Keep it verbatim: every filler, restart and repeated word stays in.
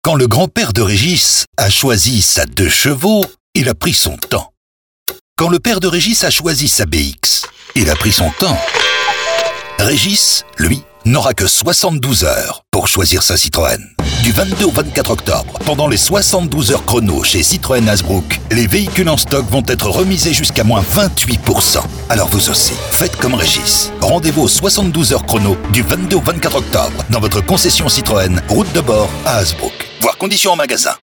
Quand le grand-père de Régis a choisi sa deux chevaux, il a pris son temps. Quand le père de Régis a choisi sa B X, il a pris son temps. Régis, lui, n'aura que soixante-douze heures pour choisir sa Citroën. Du vingt-deux au vingt-quatre octobre, pendant les soixante-douze heures chrono chez Citroën Hasbrook, les véhicules en stock vont être remisés jusqu'à moins vingt-huit pour cent. Alors vous aussi, faites comme Régis. Rendez-vous aux soixante-douze heures chrono du vingt-deux au vingt-quatre octobre dans votre concession Citroën, route de bord à Hasbrook. Voir conditions en magasin.